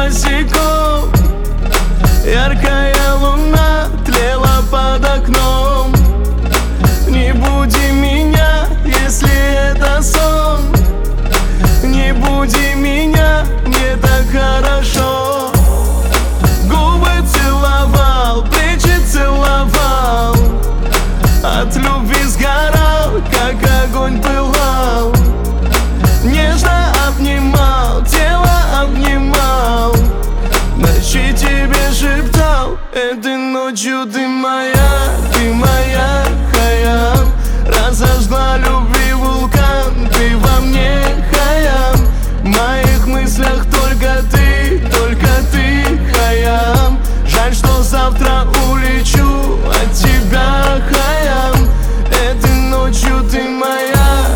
босиком. Яркая луна тлела под окном. Не буди меня, если это сон. Не буди меня, мне так хорошо. Губы целовал, плечи целовал, от любви сгорал, как огонь пылал. Нежно обнимал, тело обнимал, ночи тебе шептал: этой ночью ты моя, Хайям. Разожгла любви вулкан, ты во мне, Хайям. В моих мыслях только ты, Хайям. Жаль, что завтра улечу от тебя, Хайям. Этой ночью ты моя,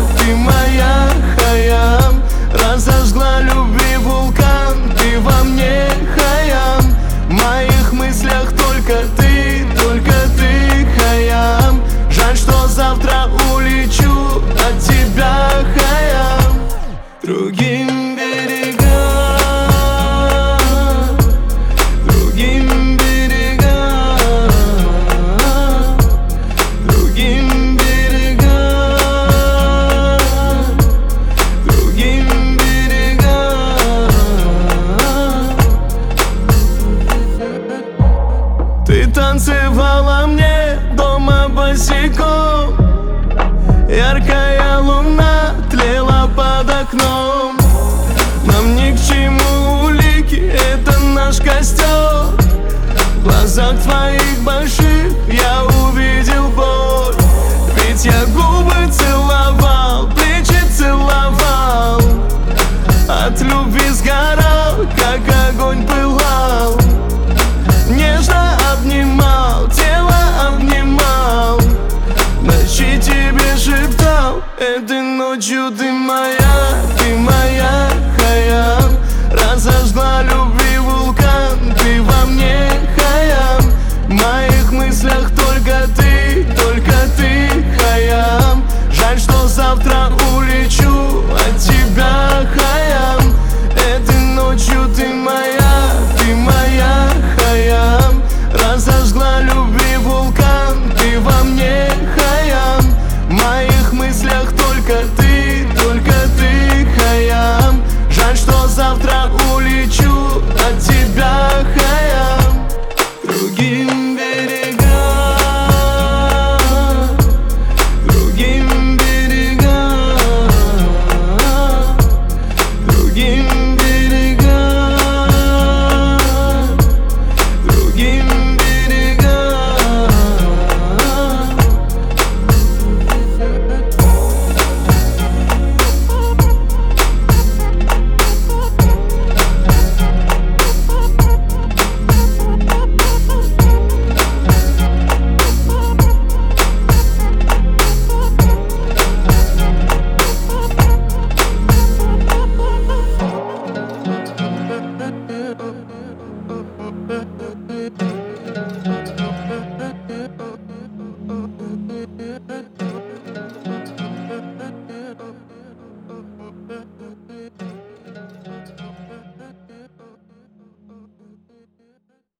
Хайям. Разожгла любви вулкан, ты во мне, Хайям. В моих мыслях только ты, Хайям. Жаль, что завтра улечу от тебя, Хайям. Другим берегам, другим берегам, другим берегам, другим берегам. Ты танцевала мне дома босиком. Яркая луна тлела под окном. Нам ни к чему улики, это наш костер. В глазах твоих больших я увидел боль. Ведь я губы целовал, плечи целовал, от любви сгорал, как огонь пылал. Нежно обнимал, тело обнимал, ночи тебе шептал: этой ночью ты